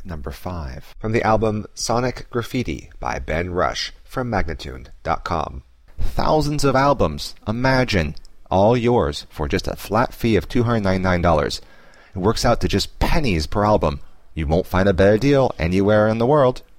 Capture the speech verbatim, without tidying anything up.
number five, from the album Sonic Graffiti by Ben Rush from Magnatune dot com. Thousands of albums, imagine, all yours for just a flat fee of two hundred ninety-nine dollars. It works out to just pennies per album. You won't find a better deal anywhere in the world.